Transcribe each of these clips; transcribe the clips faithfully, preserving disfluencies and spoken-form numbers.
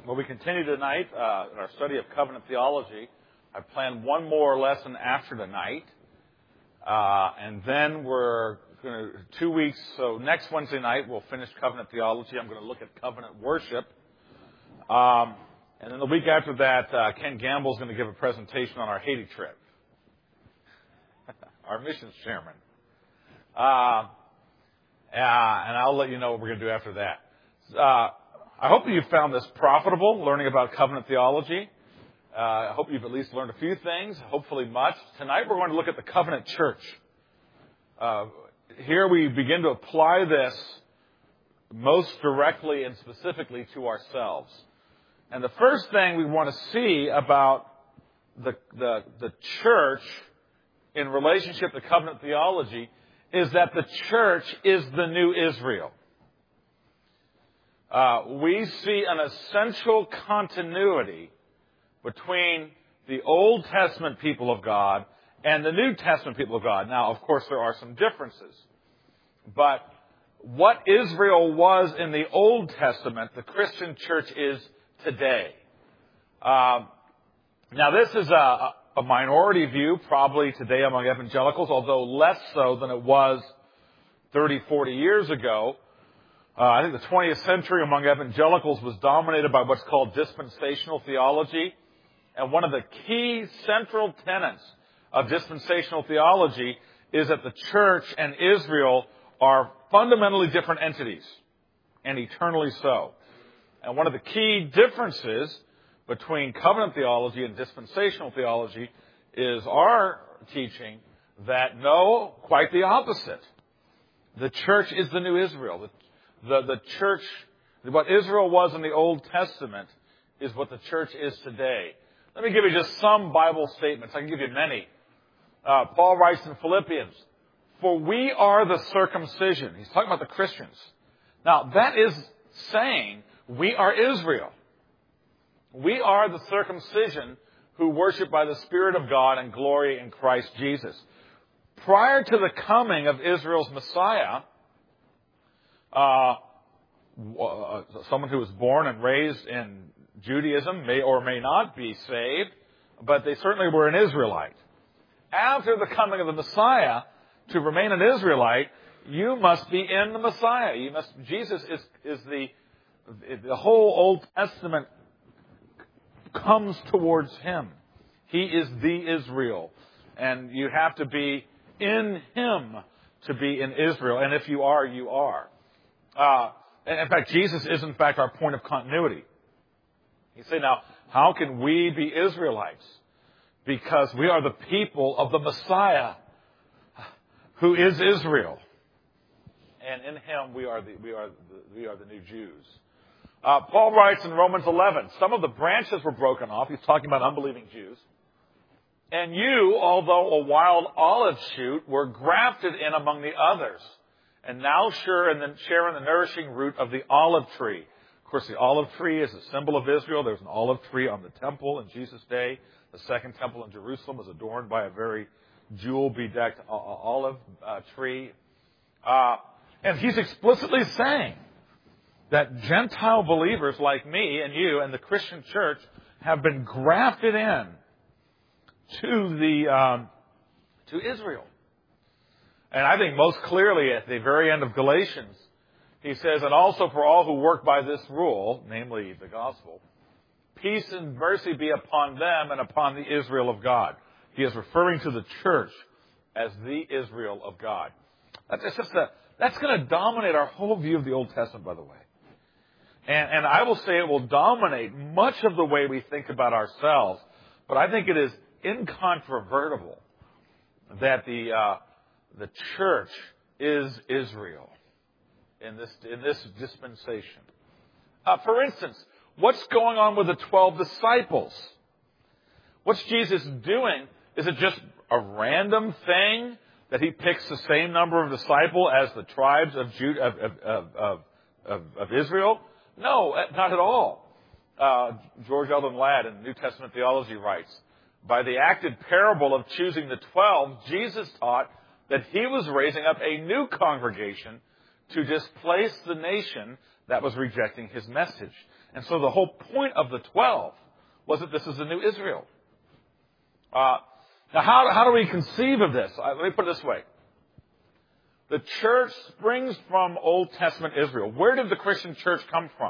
Well, we continue tonight uh, in our study of covenant theology. I planned one more lesson after tonight, uh, and then we're going to two weeks. So next Wednesday night we'll finish covenant theology. I'm going to look at covenant worship, um, and then the week after that, uh, Ken Gamble is going to give a presentation on our Haiti trip. Our missions chairman, uh, uh, and I'll let you know what we're going to do after that. Uh, I hope that you found this profitable, learning about covenant theology. Uh, I hope you've at least learned a few things, hopefully much. Tonight we're going to look at the covenant church. Uh, here we begin to apply this most directly and specifically to ourselves. And the first thing we want to see about the, the, the church in relationship to covenant theology is that the church is the new Israel. Uh, we see an essential continuity between the Old Testament people of God and the New Testament people of God. Now, of course, there are some differences. But what Israel was in the Old Testament, the Christian church is today. Um, now, this is a, a minority view probably today among evangelicals, although less so than it was thirty, forty years ago. Uh, I think the twentieth century among evangelicals was dominated by what's called dispensational theology. And one of the key central tenets of dispensational theology is that the church and Israel are fundamentally different entities, and eternally so. And one of the key differences between covenant theology and dispensational theology is our teaching that no, quite the opposite. The church is the new Israel. The The, the church, what Israel was in the Old Testament is what the church is today. Let me give you just some Bible statements. I can give you many. Uh, Paul writes in Philippians, "For we are the circumcision." He's talking about the Christians. Now, that is saying we are Israel. We are the circumcision who worship by the Spirit of God and glory in Christ Jesus. Prior to the coming of Israel's Messiah, Uh, someone who was born and raised in Judaism may or may not be saved, but they certainly were an Israelite. After the coming of the Messiah, to remain an Israelite, you must be in the Messiah. You must. Jesus is is the the whole Old Testament comes towards Him. He is the Israel, and you have to be in Him to be in Israel. And if you are, you are. Uh, in fact, Jesus is, in fact, our point of continuity. You say, now, how can we be Israelites? Because we are the people of the Messiah, who is Israel. And in Him, we are the, we are the, we are the new Jews. Uh, Paul writes in Romans eleven, some of the branches were broken off. He's talking about unbelieving Jews. And you, although a wild olive shoot, were grafted in among the others, and now share in, the, share in the nourishing root of the olive tree. Of course, the olive tree is a symbol of Israel. There's an olive tree on the temple in Jesus' day. The second temple in Jerusalem was adorned by a very jewel-bedecked olive uh, tree. Uh, and he's explicitly saying that Gentile believers like me and you and the Christian church have been grafted in to the um, to Israel. And I think most clearly at the very end of Galatians, he says, "And also for all who work by this rule," namely the gospel, "peace and mercy be upon them and upon the Israel of God." He is referring to the church as the Israel of God. That's just a, that's going to dominate our whole view of the Old Testament, by the way. And, and I will say it will dominate much of the way we think about ourselves. But I think it is incontrovertible that the uh, The church is Israel in this in this dispensation. Uh, for instance, what's going on with the twelve disciples? What's Jesus doing? Is it just a random thing that He picks the same number of disciples as the tribes of Judah, of, of, of, of, of Israel? No, not at all. Uh, George Eldon Ladd in New Testament Theology writes, "By the acted parable of choosing the twelve, Jesus taught that He was raising up a new congregation to displace the nation that was rejecting His message." And so the whole point of the twelve was that this is the new Israel. Uh, now, how, how do we conceive of this? Uh, let me put it this way. The church springs from Old Testament Israel. Where did the Christian church come from?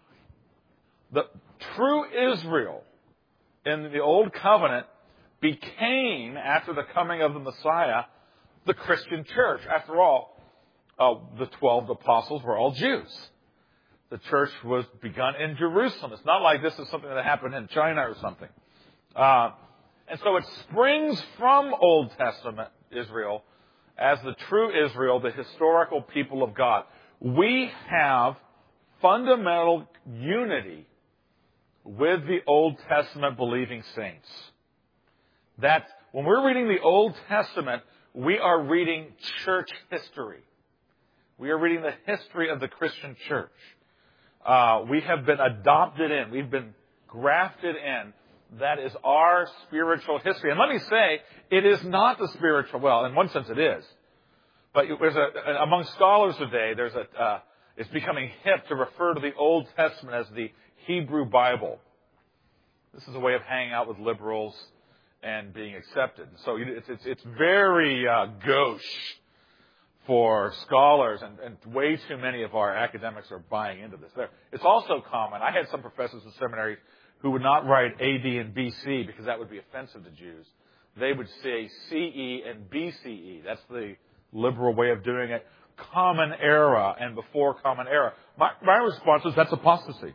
The true Israel in the Old Covenant became, after the coming of the Messiah, the Christian church. After all, uh, the twelve apostles were all Jews. The church was begun in Jerusalem. It's not like this is something that happened in China or something. Uh, and so it springs from Old Testament Israel as the true Israel, the historical people of God. We have fundamental unity with the Old Testament believing saints. That when we're reading the Old Testament, we are reading church history. We are reading the history of the Christian church. Uh, we have been adopted in. We've been grafted in. That is our spiritual history. And let me say, it is not the spiritual, well, in one sense it is. But there's a, among scholars today, there's a, uh, it's becoming hip to refer to the Old Testament as the Hebrew Bible. This is a way of hanging out with liberals and being accepted. So it's, it's, it's very uh, gauche for scholars, and, and way too many of our academics are buying into this. There, it's also common. I had some professors in seminary who would not write A D and B C because that would be offensive to Jews. They would say C E and B C E. That's the liberal way of doing it. Common era and before common era. My, my response is that's apostasy.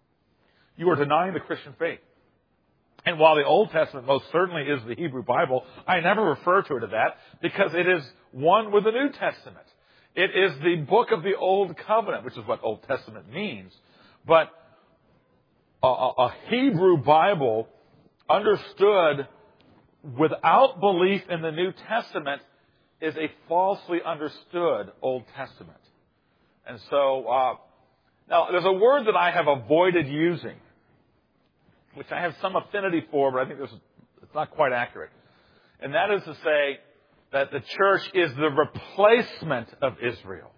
You are denying the Christian faith. And while the Old Testament most certainly is the Hebrew Bible, I never refer to it as that because it is one with the New Testament. It is the book of the Old Covenant, which is what Old Testament means. But a, a Hebrew Bible understood without belief in the New Testament is a falsely understood Old Testament. And so, uh, now there's a word that I have avoided using, which I have some affinity for, but I think this is, it's not quite accurate. And that is to say that the church is the replacement of Israel.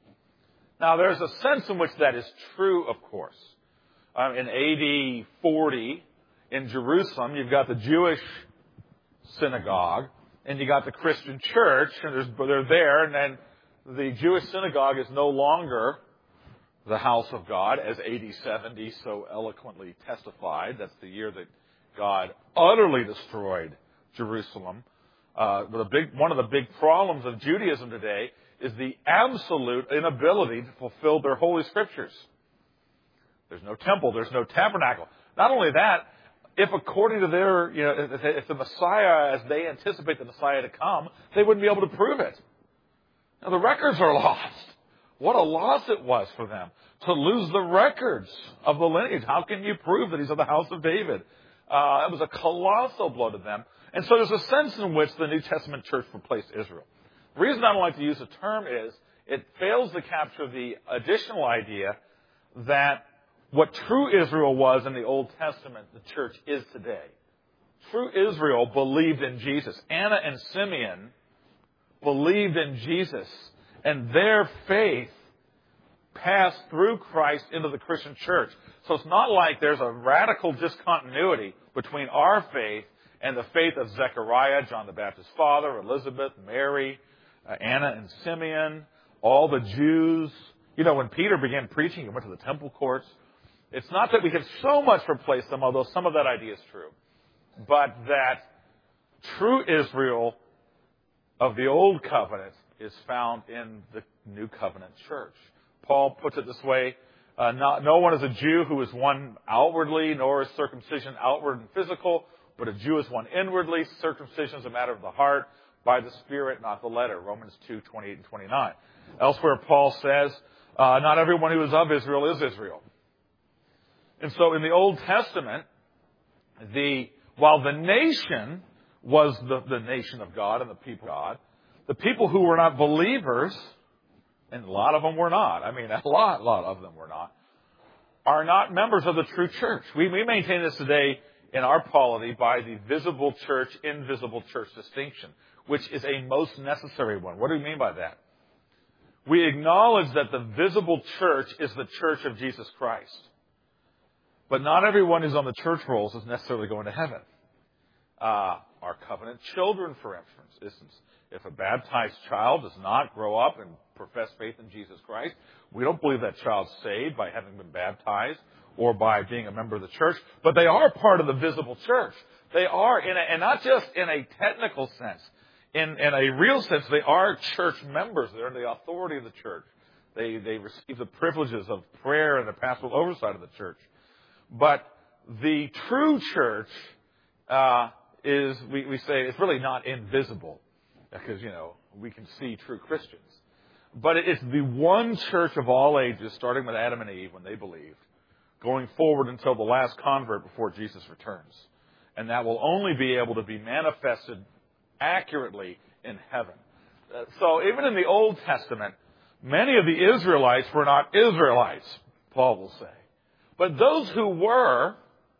Now, there's a sense in which that is true, of course. Um, in A D forty, in Jerusalem, you've got the Jewish synagogue, and you got the Christian church, and there's, they're there, and then the Jewish synagogue is no longer the house of God, as A D seventy so eloquently testified. That's the year that God utterly destroyed Jerusalem. Uh, the big, one of the big problems of Judaism today is the absolute inability to fulfill their holy scriptures. There's no temple. There's no tabernacle. Not only that, if according to their, you know, if, if the Messiah, as they anticipate the Messiah to come, they wouldn't be able to prove it. Now, the records are lost. What a loss it was for them to lose the records of the lineage. How can you prove that he's of the house of David? Uh, it was a colossal blow to them. And so there's a sense in which the New Testament church replaced Israel. The reason I don't like to use the term is it fails to capture the additional idea that what true Israel was in the Old Testament, the church is today. True Israel believed in Jesus. Anna and Simeon believed in Jesus, and their faith passed through Christ into the Christian church. So it's not like there's a radical discontinuity between our faith and the faith of Zechariah, John the Baptist's father, Elizabeth, Mary, uh, Anna and Simeon, all the Jews. You know, when Peter began preaching, he went to the temple courts. It's not that we have so much replaced them, although some of that idea is true, but that true Israel of the Old Covenant is found in the New Covenant church. Paul puts it this way, uh, not, no one is a Jew who is one outwardly, nor is circumcision outward and physical, but a Jew is one inwardly. Circumcision is a matter of the heart, by the Spirit, not the letter. Romans two, twenty-eight and twenty-nine. Elsewhere, Paul says, uh, not everyone who is of Israel is Israel. And so in the Old Testament, the while the nation was the, the nation of God and the people of God, the people who were not believers, and a lot of them were not, I mean, a lot, lot of them were not, are not members of the true church. We, we maintain this today in our polity by the visible church, invisible church distinction, which is a most necessary one. What do we mean by that? We acknowledge that the visible church is the church of Jesus Christ. But not everyone who's on the church rolls is necessarily going to heaven. Uh, our covenant children, for instance, if a baptized child does not grow up and profess faith in Jesus Christ, we don't believe that child's saved by having been baptized or by being a member of the church, but they are part of the visible church. They are, in a, and not just in a technical sense. In, in a real sense, they are church members. They're the authority of the church. They, they receive the privileges of prayer and the pastoral oversight of the church. But the true church uh, is, we, we say, it's really not invisible because, you know, we can see true Christians. But it's the one church of all ages, starting with Adam and Eve when they believed, going forward until the last convert before Jesus returns. And that will only be able to be manifested accurately in heaven. Uh, so even in the Old Testament, many of the Israelites were not Israelites, Paul will say. But those who were,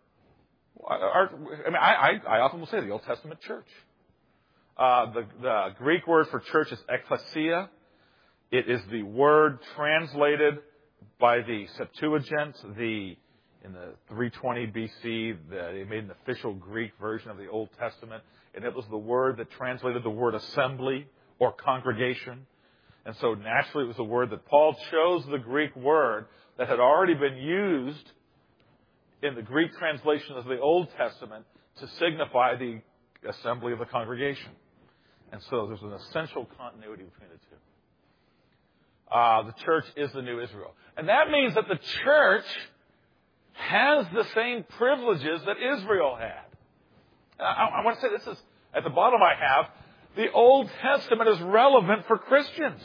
are, I mean, I, I, I often will say the Old Testament church. Uh, the, the Greek word for church is ekklesia. It is the word translated by the Septuagint, the in the three twenty B C, the, they made an official Greek version of the Old Testament, and it was the word that translated the word assembly or congregation. And so naturally it was a word that Paul chose the Greek word that had already been used in the Greek translation of the Old Testament to signify the assembly of the congregation. And so there's an essential continuity between the two. Uh, the church is the new Israel. And that means that the church has the same privileges that Israel had. I, I want to say this is, at the bottom I have, the Old Testament is relevant for Christians.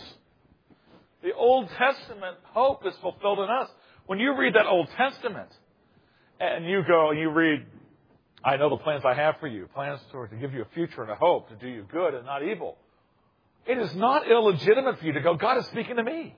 The Old Testament hope is fulfilled in us. When you read that Old Testament, and you go and you read, I know the plans I have for you, plans to, to give you a future and a hope, to do you good and not evil. It is not illegitimate for you to go, God is speaking to me.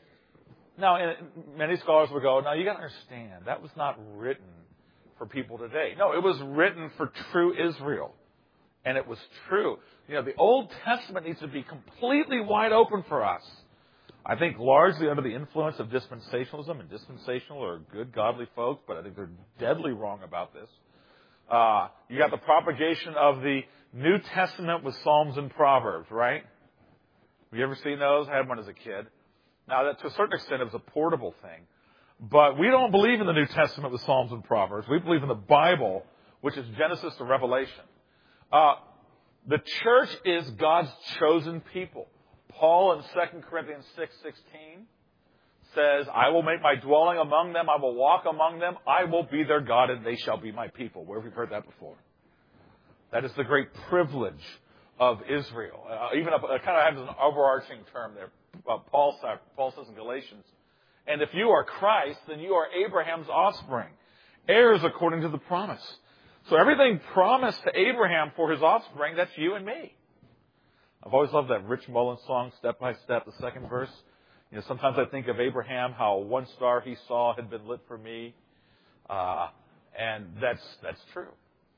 Now, and many scholars will go, now you got to understand, that was not written for people today. No, it was written for true Israel. And it was true. You know, the Old Testament needs to be completely wide open for us. I think largely under the influence of dispensationalism, and dispensational are good, godly folks, but I think they're deadly wrong about this. Uh, you got the propagation of the New Testament with Psalms and Proverbs, right? Have you ever seen those? I had one as a kid. Now, that, to a certain extent, it was a portable thing. But we don't believe in the New Testament with Psalms and Proverbs. We believe in the Bible, which is Genesis to Revelation. Uh, the church is God's chosen people. Paul in Second Corinthians six sixteen says, I will make my dwelling among them. I will walk among them. I will be their God, and they shall be my people. Where have we heard that before? That is the great privilege of Israel. Uh, even a, a kind of has an overarching term there. Uh, Paul, Paul says in Galatians, and if you are Christ, then you are Abraham's offspring, heirs according to the promise. So everything promised to Abraham for his offspring, that's you and me. I've always loved that Rich Mullins song, Step by Step, the second verse. You know, sometimes I think of Abraham, how one star he saw had been lit for me. Uh, and that's, that's true.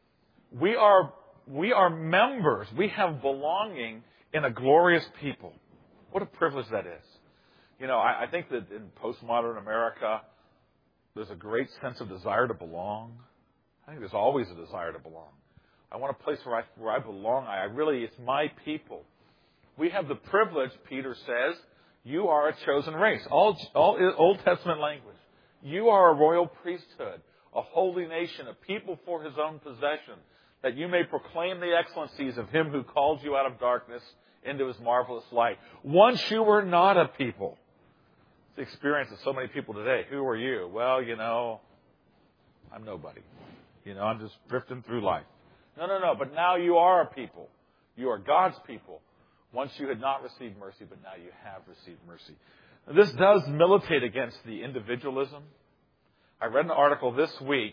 We are, we are members. We have belonging in a glorious people. What a privilege that is. You know, I, I think that in postmodern America, there's a great sense of desire to belong. I think there's always a desire to belong. I want a place where I, where I belong. I really, it's my people. We have the privilege, Peter says, you are a chosen race. All, all Old Testament language. You are a royal priesthood, a holy nation, a people for his own possession, that you may proclaim the excellencies of him who called you out of darkness into his marvelous light. Once you were not a people. It's the experience of so many people today. Who are you? Well, you know, I'm nobody. You know, I'm just drifting through life. No, no, no. But now you are a people. You are God's people. Once you had not received mercy, but now you have received mercy. Now, this does militate against the individualism. I read an article this week.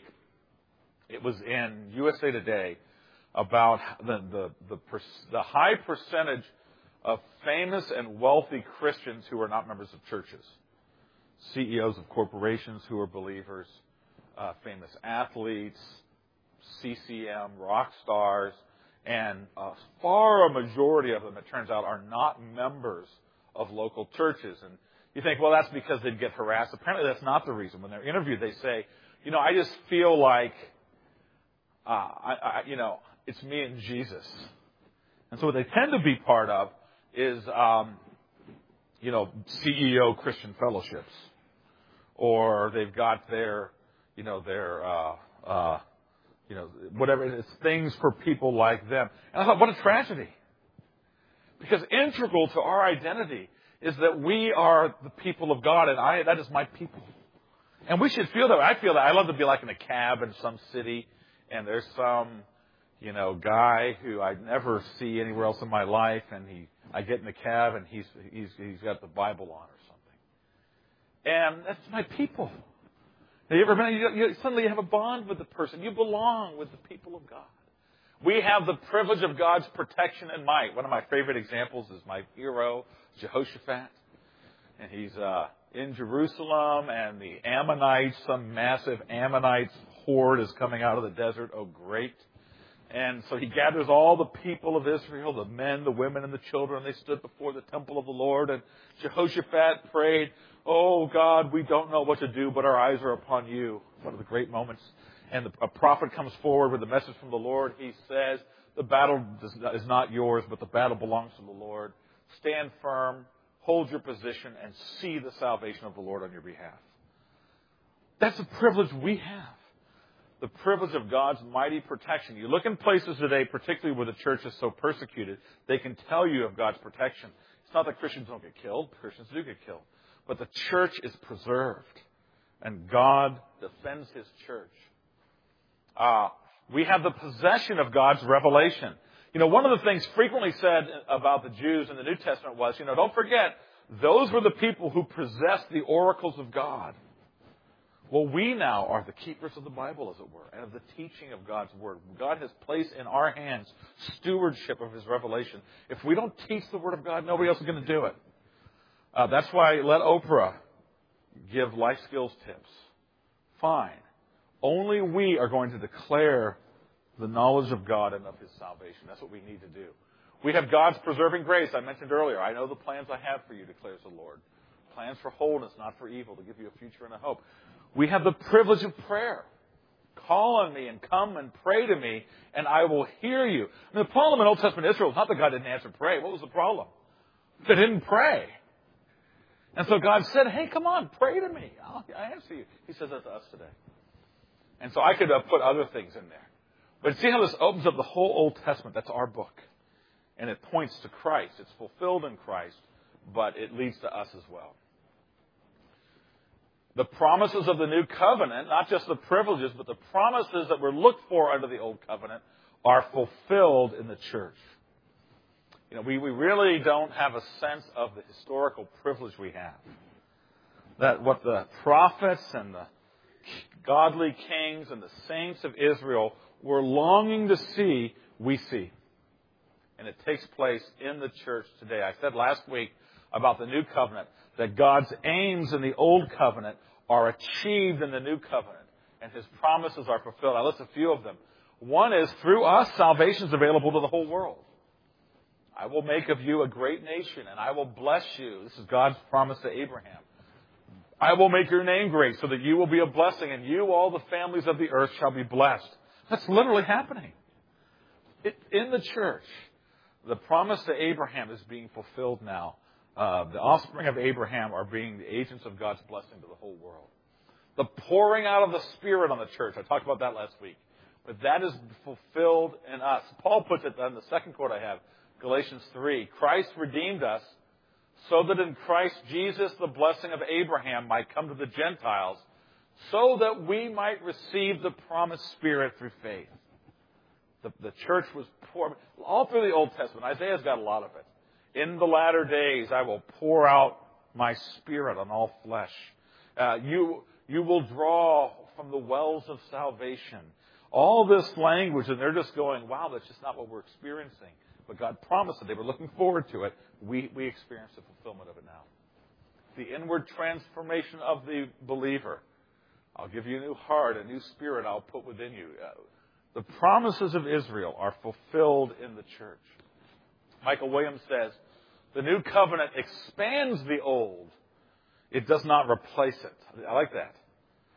It was in U S A Today about the, the, the, the high percentage of famous and wealthy Christians who are not members of churches. C E Os of corporations who are believers, uh, famous athletes, C C M, rock stars, and uh, far a majority of them, it turns out, are not members of local churches. And you think, well, that's because they'd get harassed. Apparently that's not the reason. When they're interviewed, they say, you know, I just feel like, uh, I, I, you know, it's me and Jesus. And so what they tend to be part of is, um, you know, C E O Christian fellowships. Or they've got their, you know, their, uh, uh, you know, whatever it is, things for people like them. And I thought, what a tragedy. Because integral to our identity is that we are the people of God, and I, that is my people. And we should feel that way. I feel that. I love to be like in a cab in some city, and there's some, you know, guy who I never see anywhere else in my life, and he, I get in the cab, and he's, he's, he's got the Bible on or something. And that's my people. Have you ever been, you, you, suddenly you have a bond with the person. You belong with the people of God. We have the privilege of God's protection and might. One of my favorite examples is my hero, Jehoshaphat. And he's uh, in Jerusalem, and the Ammonites, some massive Ammonite horde is coming out of the desert. Oh, great. And so he gathers all the people of Israel, the men, the women, and the children. They stood before the temple of the Lord. And Jehoshaphat prayed, "Oh, God, we don't know what to do, but our eyes are upon you." One of the great moments. And the, a prophet comes forward with a message from the Lord. He says, "The battle is not yours, but the battle belongs to the Lord. Stand firm, hold your position, and see the salvation of the Lord on your behalf." That's a privilege we have. The privilege of God's mighty protection. You look in places today, particularly where the church is so persecuted, they can tell you of God's protection. It's not that Christians don't get killed. Christians do get killed. But the church is preserved, and God defends His church. Uh, we have the possession of God's revelation. You know, one of the things frequently said about the Jews in the New Testament was, you know, don't forget, those were the people who possessed the oracles of God. Well, we now are the keepers of the Bible, as it were, and of the teaching of God's Word. God has placed in our hands stewardship of His revelation. If we don't teach the Word of God, nobody else is going to do it. Uh, that's why let Oprah give life skills tips. Fine. Only we are going to declare the knowledge of God and of His salvation. That's what we need to do. We have God's preserving grace. I mentioned earlier, I know the plans I have for you, declares the Lord. Plans for wholeness, not for evil, to give you a future and a hope. We have the privilege of prayer. Call on me and come and pray to me, and I will hear you. And the problem in Old Testament Israel is not that God didn't answer prayer. What was the problem? They didn't pray. And so God said, "Hey, come on, pray to me. I'll I answer you." He says that to us today. And so I could uh, put other things in there. But see how this opens up the whole Old Testament. That's our book. And it points to Christ. It's fulfilled in Christ, but it leads to us as well. The promises of the new covenant, not just the privileges, but the promises that were looked for under the old covenant, are fulfilled in the church. You know, we, we really don't have a sense of the historical privilege we have. That what the prophets and the godly kings and the saints of Israel were longing to see, we see. And it takes place in the church today. I said last week about the new covenant that God's aims in the old covenant are achieved in the new covenant, and His promises are fulfilled. I list a few of them. One is, through us, salvation is available to the whole world. I will make of you a great nation, and I will bless you. This is God's promise to Abraham. I will make your name great so that you will be a blessing, and you, all the families of the earth, shall be blessed. That's literally happening. It, in the church, the promise to Abraham is being fulfilled now. Uh, the offspring of Abraham are being the agents of God's blessing to the whole world. The pouring out of the Spirit on the church. I talked about that last week. But that is fulfilled in us. Paul puts it in the second quote I have, Galatians three. Christ redeemed us so that in Christ Jesus the blessing of Abraham might come to the Gentiles, so that we might receive the promised Spirit through faith. The, the church was poured all through the Old Testament. Isaiah's got a lot of it. In the latter days, I will pour out my Spirit on all flesh. Uh, you, you will draw from the wells of salvation. All this language, and they're just going, wow, that's just not what we're experiencing. But God promised it. They were looking forward to it. We, we experience the fulfillment of it now. The inward transformation of the believer. I'll give you a new heart, a new spirit I'll put within you. Uh, the promises of Israel are fulfilled in the church. Michael Williams says, the new covenant expands the old. It does not replace it. I like that.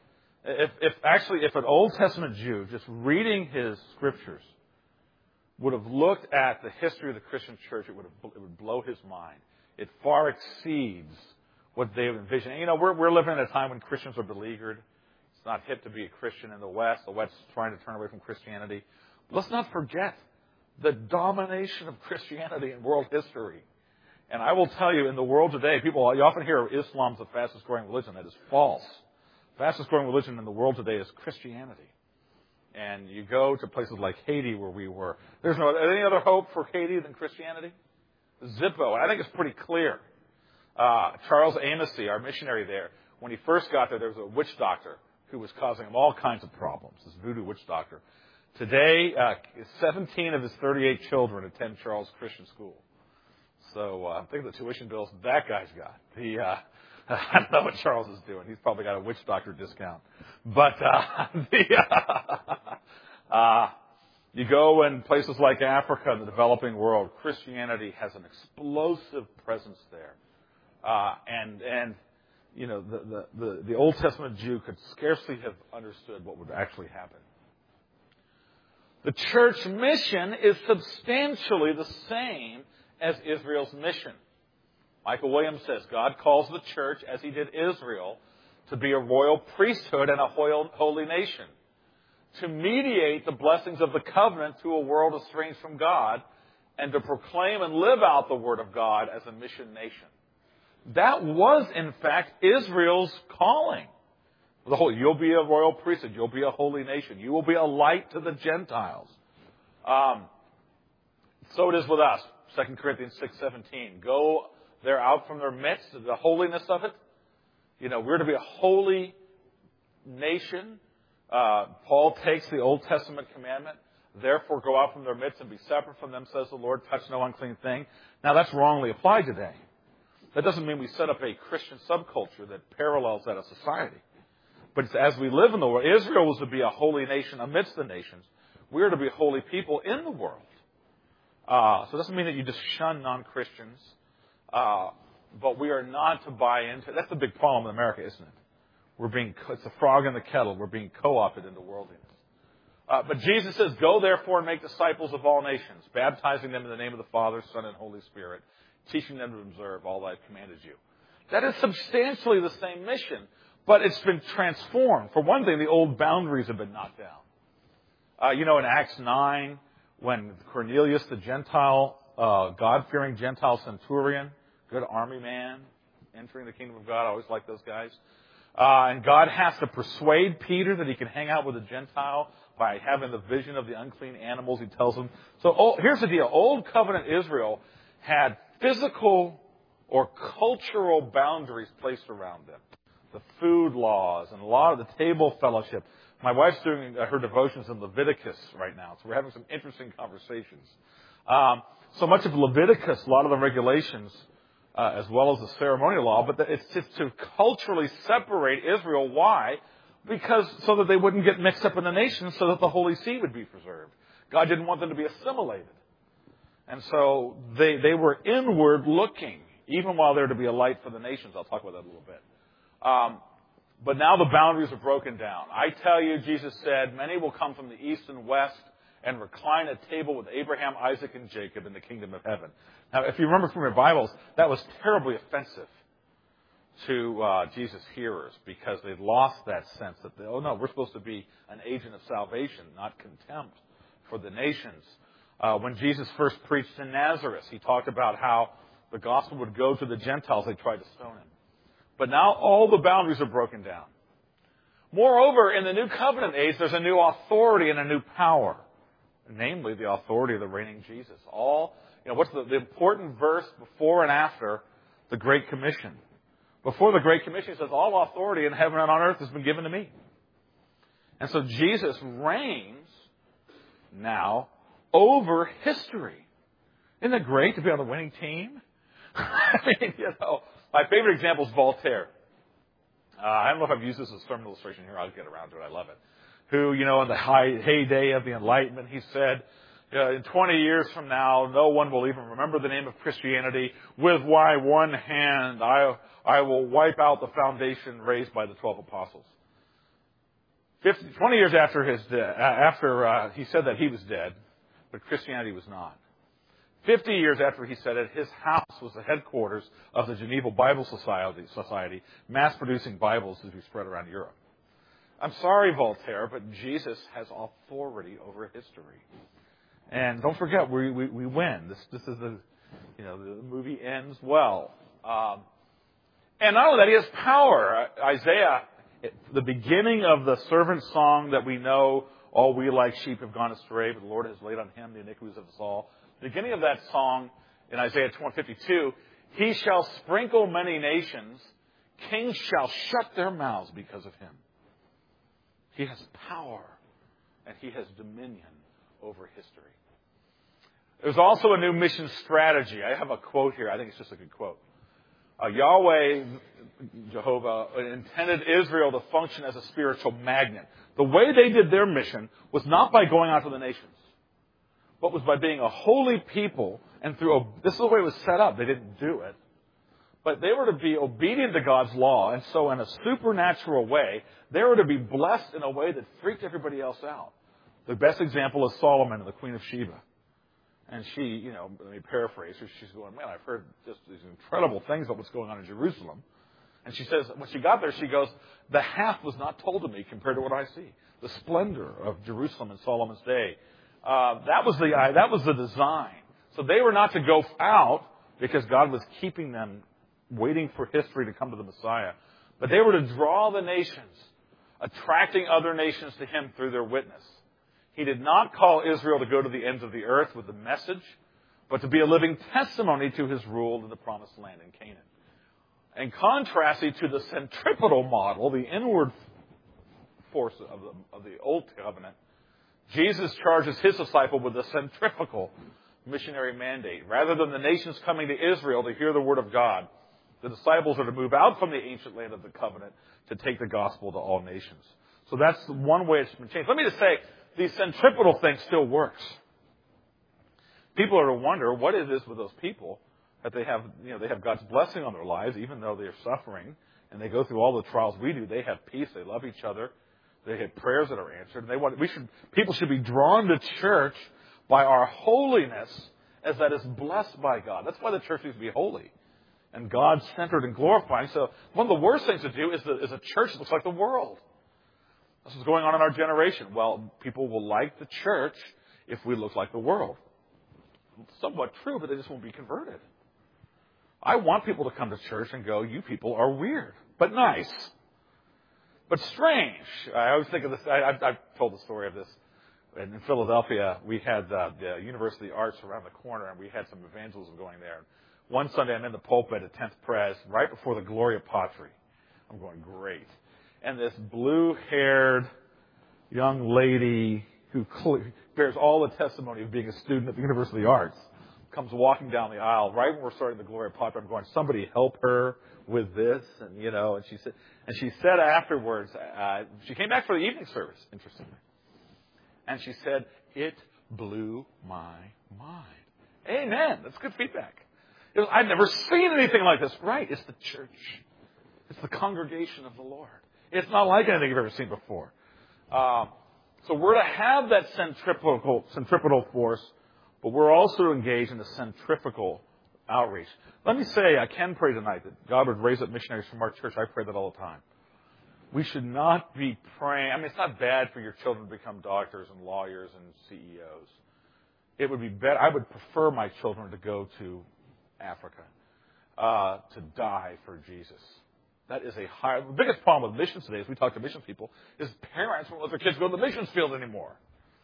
If, if actually, if an Old Testament Jew, just reading his scriptures, would have looked at the history of the Christian church, it would have, it would blow his mind. It far exceeds what they would envision. And, you know, we're, we're living in a time when Christians are beleaguered. It's not hip to be a Christian in the West. The West is trying to turn away from Christianity. But let's not forget the domination of Christianity in world history. And I will tell you, in the world today, people, you often hear Islam's the fastest growing religion. That is false. The fastest growing religion in the world today is Christianity. And you go to places like Haiti, where we were. There's no any other hope for Haiti than Christianity? Zippo. And I think it's pretty clear. Uh, Charles Amos, our missionary there, when he first got there, there was a witch doctor who was causing him all kinds of problems, this voodoo witch doctor. Today, uh, seventeen of his thirty-eight children attend Charles Christian School. So uh, think of the tuition bills that guy's got. He, uh, I don't know what Charles is doing. He's probably got a witch doctor discount. But uh, the, uh, uh, you go in places like Africa and the developing world, Christianity has an explosive presence there. Uh, and, and you know, the, the, the, the Old Testament Jew could scarcely have understood what would actually happen. The church mission is substantially the same as Israel's mission. Michael Williams says, God calls the church, as he did Israel, to be a royal priesthood and a holy nation, to mediate the blessings of the covenant to a world estranged from God, and to proclaim and live out the word of God as a mission nation. That was, in fact, Israel's calling. The whole, you'll be a royal priesthood. You'll be a holy nation. You will be a light to the Gentiles. Um, so it is with us. Second Corinthians six seventeen. Go there out from their midst, the holiness of it. You know, we're to be a holy nation. Uh, Paul takes the Old Testament commandment. Therefore, go out from their midst and be separate from them, says the Lord. Touch no unclean thing. Now, that's wrongly applied today. That doesn't mean we set up a Christian subculture that parallels that of society. But it's as we live in the world. Israel was to be a holy nation amidst the nations. We are to be holy people in the world. Uh, so it doesn't mean that you just shun non-Christians. Uh, but we are not to buy into... That's the big problem in America, isn't it? We're being... It's a frog in the kettle. We're being co-opted into worldliness. Uh, but Jesus says, go therefore and make disciples of all nations, baptizing them in the name of the Father, Son, and Holy Spirit, teaching them to observe all that I've commanded you. That is substantially the same mission, but it's been transformed. For one thing, the old boundaries have been knocked down. Uh, you know, in Acts nine, when Cornelius, the Gentile, uh, God-fearing Gentile centurion, good army man, entering the kingdom of God, I always like those guys. Uh, and God has to persuade Peter that he can hang out with a Gentile by having the vision of the unclean animals, he tells him. So oh, here's the deal. Old covenant Israel had physical or cultural boundaries placed around them. The food laws and a lot of the table fellowship. My wife's doing her devotions in Leviticus right now, so we're having some interesting conversations. Um, so much of Leviticus, a lot of the regulations, uh, as well as the ceremonial law, but it's just to culturally separate Israel. Why? Because so that they wouldn't get mixed up in the nations, so that the Holy See would be preserved. God didn't want them to be assimilated. And so they, they were inward looking, even while they're to be a light for the nations. I'll talk about that a little bit. Um, but now the boundaries are broken down. I tell you, Jesus said, many will come from the east and west and recline at table with Abraham, Isaac, and Jacob in the kingdom of heaven. Now, if you remember from your Bibles, that was terribly offensive to uh, Jesus' hearers, because they'd lost that sense that, they, oh no, we're supposed to be an agent of salvation, not contempt for the nations. Uh, when Jesus first preached in Nazareth, he talked about how the gospel would go to the Gentiles. They tried to stone him. But now all the boundaries are broken down. Moreover, in the new covenant age, there's a new authority and a new power, namely the authority of the reigning Jesus. All, you know, what's the, the important verse before and after the Great Commission? Before the Great Commission, it says, all authority in heaven and on earth has been given to me. And so Jesus reigns now over history. Isn't it great to be on the winning team? I mean, you know, my favorite example is Voltaire. Uh, I don't know if I've used this as a sermon illustration here. I'll get around to it. I love it. Who, you know, in the high, heyday of the Enlightenment, he said, Uh, in twenty years from now, no one will even remember the name of Christianity. With my one hand, I, I will wipe out the foundation raised by the twelve apostles. fifty, twenty years after his de- after uh, he said that he was dead, but Christianity was not. Fifty years after he said it, his house was the headquarters of the Geneva Bible Society, Society, mass-producing Bibles to be spread around Europe. I'm sorry, Voltaire, but Jesus has authority over history. And don't forget, we we, we win. This this is the, you know, the movie ends well. Um, and not only that, he has power. Isaiah, the beginning of the servant song that we know, all we like sheep have gone astray, but the Lord has laid on him the iniquities of us all. The beginning of that song in Isaiah one fifty-two, he shall sprinkle many nations, kings shall shut their mouths because of him. He has power, and he has dominion over history. There's also a new mission strategy. I have a quote here. I think it's just a good quote. Uh, Yahweh, Jehovah, intended Israel to function as a spiritual magnet. The way they did their mission was not by going out to the nations, but was by being a holy people, and through a, this is the way it was set up. They didn't do it. But they were to be obedient to God's law, and so in a supernatural way, they were to be blessed in a way that freaked everybody else out. The best example is Solomon and the Queen of Sheba. And she, you know, let me paraphrase her, she's going, man, I've heard just these incredible things about what's going on in Jerusalem. And she says, when she got there, she goes, the half was not told to me compared to what I see. The splendor of Jerusalem in Solomon's day. Uh, that was the that was the design. So they were not to go out because God was keeping them waiting for history to come to the Messiah. But they were to draw the nations, attracting other nations to him through their witness. He did not call Israel to go to the ends of the earth with the message, but to be a living testimony to his rule in the promised land in Canaan. And contrasting to the centripetal model, the inward force of the, of the Old Covenant, Jesus charges his disciple with the centrifugal missionary mandate. Rather than the nations coming to Israel to hear the word of God, the disciples are to move out from the ancient land of the covenant to take the gospel to all nations. So that's one way it's been changed. Let me just say, the centripetal thing still works. People are to wonder what it is with those people that they have, you know, they have God's blessing on their lives, even though they're suffering, and they go through all the trials we do. They have peace. They love each other. They have prayers that are answered. And they want. We should. People should be drawn to church by our holiness, as that is blessed by God. That's why the church needs to be holy and God-centered and glorifying. So one of the worst things to do is, the, is a church that looks like the world. This is going on in our generation. Well, people will like the church if we look like the world. Somewhat true, but they just won't be converted. I want people to come to church and go, you people are weird, but nice, but strange. I always think of this. I, I've, I've told the story of this. In, in Philadelphia, we had uh, the University of the Arts around the corner, and we had some evangelism going there. One Sunday, I'm in the pulpit at tenth Pres, right before the Gloria Patri. I'm going, great. And this blue-haired young lady who bears all the testimony of being a student at the University of the Arts comes walking down the aisle right when we're starting the Gloria Patri. I'm going, somebody help her with this, and you know. And she said, and she said afterwards, uh, she came back for the evening service, interestingly, and she said, it blew my mind. Amen. That's good feedback. It was, I've never seen anything like this. Right? It's the church. It's the congregation of the Lord. It's not like anything you've ever seen before. Um, so we're to have that centripetal, centripetal force, but we're also engaged in the centrifugal outreach. Let me say, I can pray tonight that God would raise up missionaries from our church. I pray that all the time. We should not be praying. I mean, it's not bad for your children to become doctors and lawyers and C E Os. It would be better. I would prefer my children to go to Africa, uh, to die for Jesus. That is a high. The biggest problem with missions today, as we talk to missions people, is parents won't let their kids go to the missions field anymore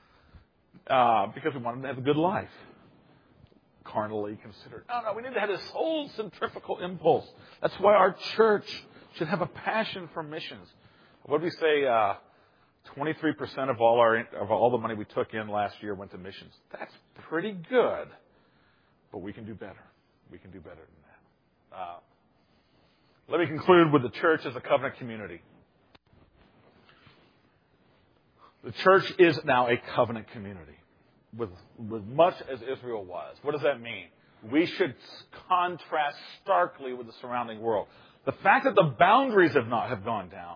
uh, because we want them to have a good life. Carnally considered. No, no, we need to have this whole centrifugal impulse. That's why our church should have a passion for missions. What did we say? Uh, twenty-three percent of all our of all the money we took in last year went to missions. That's pretty good, but we can do better. We can do better than that. Uh, Let me conclude with the church as a covenant community. The church is now a covenant community, with, with much as Israel was. What does that mean? We should contrast starkly with the surrounding world. The fact that the boundaries have not have gone down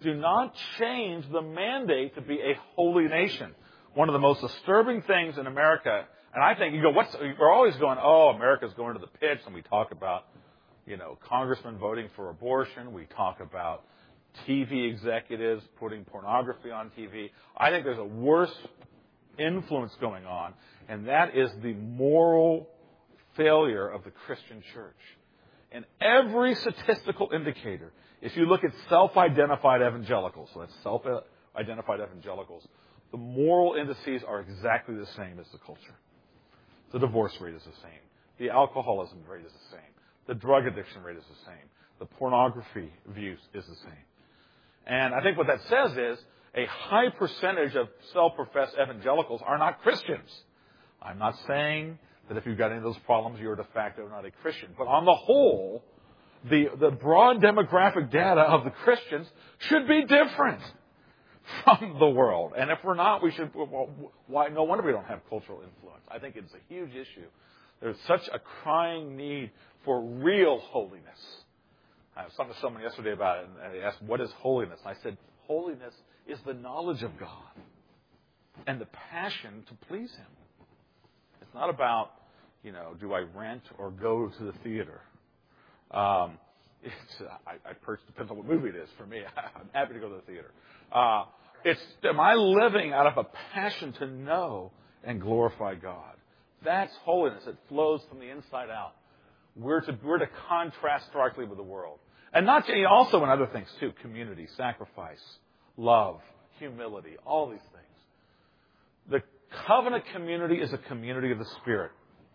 do not change the mandate to be a holy nation. One of the most disturbing things in America, and I think you go, what's, we're always going, oh, America's going to the pits, and we talk about, you know, congressmen voting for abortion. We talk about T V executives putting pornography on T V. I think there's a worse influence going on, and that is the moral failure of the Christian church. And every statistical indicator, if you look at self-identified evangelicals, so that's self-identified evangelicals, the moral indices are exactly the same as the culture. The divorce rate is the same. The alcoholism rate is the same. The drug addiction rate is the same. The pornography views is the same. And I think what that says is a high percentage of self-professed evangelicals are not Christians. I'm not saying that if you've got any of those problems, you're de facto not a Christian. But on the whole, the, the broad demographic data of the Christians should be different from the world. And if we're not, we should, well, why, no wonder we don't have cultural influence. I think it's a huge issue. There's such a crying need for real holiness. I was talking to someone yesterday about it, and they asked, what is holiness? And I said, holiness is the knowledge of God and the passion to please Him. It's not about, you know, do I rent or go to the theater? Um, it's, I, I purchase, depends on what movie it is for me. I'm happy to go to the theater. Uh, it's, am I living out of a passion to know and glorify God? That's holiness. It flows from the inside out. We're to, we're to contrast starkly with the world. And not also in other things too, community, sacrifice, love, humility, all these things. The covenant community is a community of the Spirit.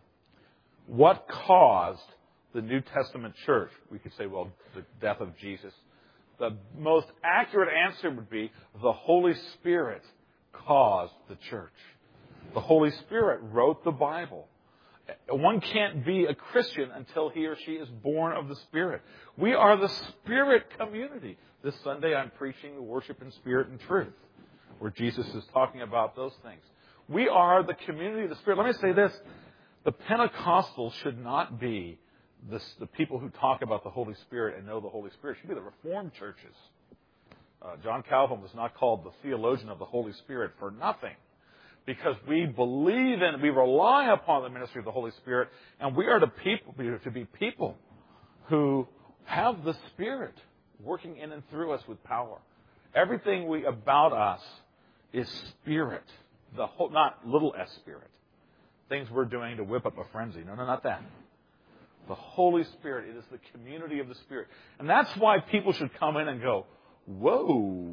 What caused the New Testament church? We could say, well, the death of Jesus. The most accurate answer would be the Holy Spirit caused the church. The Holy Spirit wrote the Bible. One can't be a Christian until he or she is born of the Spirit. We are the Spirit community. This Sunday I'm preaching worship in spirit and truth, where Jesus is talking about those things. We are the community of the Spirit. Let me say this. The Pentecostals should not be this, the people who talk about the Holy Spirit and know the Holy Spirit. It should be the Reformed churches. Uh, John Calvin was not called the theologian of the Holy Spirit for nothing. Because we believe in, we rely upon the ministry of the Holy Spirit, and we are to, people, to be people who have the Spirit working in and through us with power. Everything we about us is Spirit, the whole, not little s Spirit. Things we're doing to whip up a frenzy. No, no, not that. The Holy Spirit, it is the community of the Spirit. And that's why people should come in and go, whoa.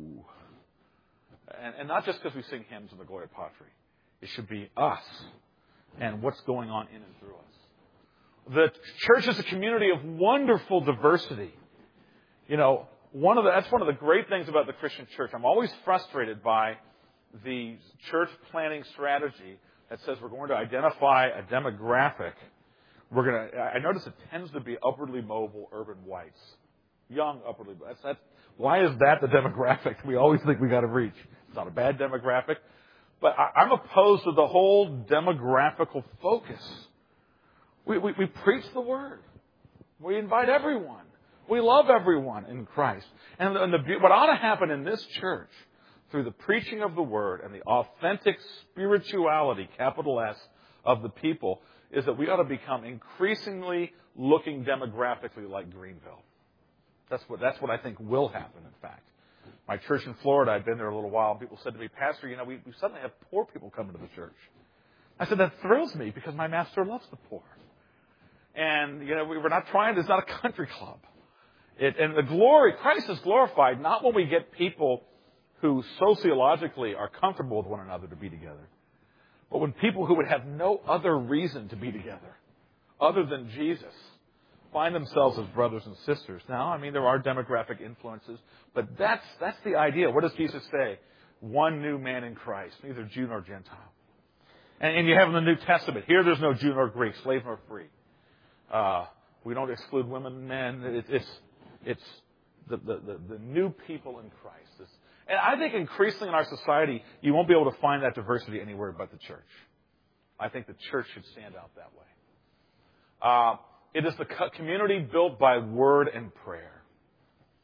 And, and not just because we sing hymns in the Gloria Patri. It should be us and what's going on in and through us. The church is a community of wonderful diversity. You know, one of the, that's one of the great things about the Christian church. I'm always frustrated by the church planning strategy that says we're going to identify a demographic. We're going to. I notice it tends to be upwardly mobile urban whites, young upwardly. That's, that's why is that the demographic we always think we got to reach? It's not a bad demographic. But I'm opposed to the whole demographical focus. We, we, we preach the Word. We invite everyone. We love everyone in Christ. And, and the, what ought to happen in this church, through the preaching of the Word and the authentic spirituality, capital S, of the people, is that we ought to become increasingly looking demographically like Greenville. That's what, that's what I think will happen, in fact. My church in Florida, I'd been there a little while, and people said to me, Pastor, you know, we, we suddenly have poor people coming to the church. I said, that thrills me because my master loves the poor. And, you know, we, we're not trying, it's not a country club. It, and the glory, Christ is glorified not when we get people who sociologically are comfortable with one another to be together, but when people who would have no other reason to be together other than Jesus find themselves as brothers and sisters. Now, I mean, there are demographic influences, but that's that's the idea. What does Jesus say? One new man in Christ, neither Jew nor Gentile. And, and you have in the New Testament, here there's no Jew nor Greek, slave nor free. Uh, we don't exclude women and men. It, it's it's the, the, the, the new people in Christ. It's, and I think increasingly in our society, you won't be able to find that diversity anywhere but the church. I think the church should stand out that way. Uh, It is the community built by word and prayer.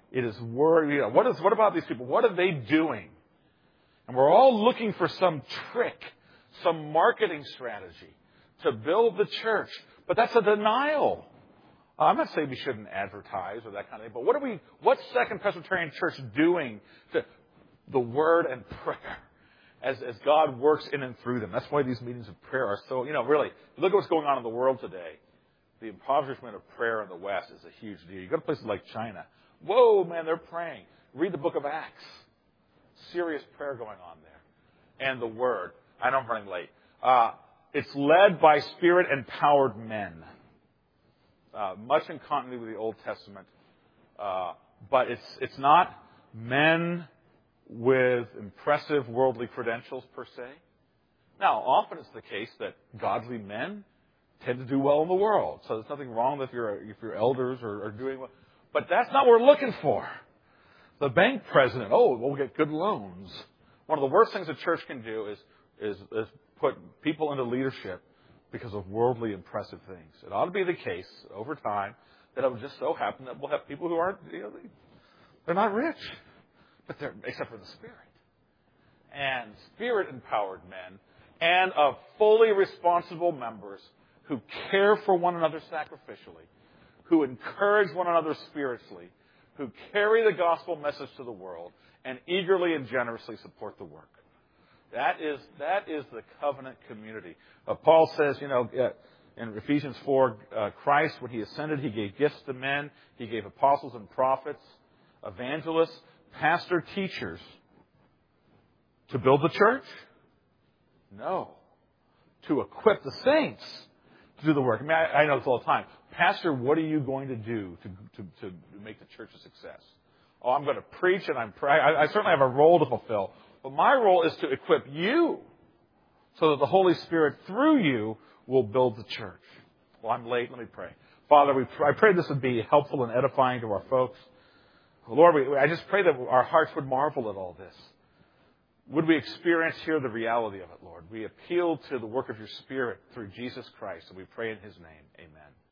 It is word. You know, what is what about these people? What are they doing? And we're all looking for some trick, some marketing strategy to build the church. But that's a denial. I'm not saying we shouldn't advertise or that kind of thing, but what are we? What's Second Presbyterian Church doing to the word and prayer as as God works in and through them? That's why these meetings of prayer are so. You know, really, look at what's going on in the world today. The impoverishment of prayer in the West is a huge deal. You go to places like China. Whoa, man, they're praying. Read the book of Acts. Serious prayer going on there. And the Word. I know I'm running late. Uh, it's led by Spirit-empowered men. Uh, much in continuity with the Old Testament. Uh, but it's it's not men with impressive worldly credentials per se. Now, often it's the case that godly men tend to do well in the world. So there's nothing wrong if your if your elders are, are doing well. But that's not what we're looking for. The bank president, oh, we'll get good loans. One of the worst things a church can do is is, is put people into leadership because of worldly impressive things. It ought to be the case over time that it will just so happen that we'll have people who aren't, you know, they're not rich, but they're except for the Spirit. And Spirit-empowered men and of fully responsible members who care for one another sacrificially, who encourage one another spiritually, who carry the gospel message to the world, and eagerly and generously support the work. That is that is the covenant community. Uh, Paul says, you know, uh, in Ephesians four, uh, Christ, when He ascended, He gave gifts to men. He gave apostles and prophets, evangelists, pastor, teachers. To build the church? No. To equip the saints to do the work. I mean, I, I know this all the time. Pastor, what are you going to do to, to, to make the church a success? Oh, I'm going to preach and I'm pray. I, I certainly have a role to fulfill. But my role is to equip you so that the Holy Spirit, through you, will build the church. Well, I'm late. Let me pray. Father, we pray, I pray this would be helpful and edifying to our folks. Lord, we, I just pray that our hearts would marvel at all this. Would we experience here the reality of it, Lord? We appeal to the work of your Spirit through Jesus Christ, and we pray in His name. Amen.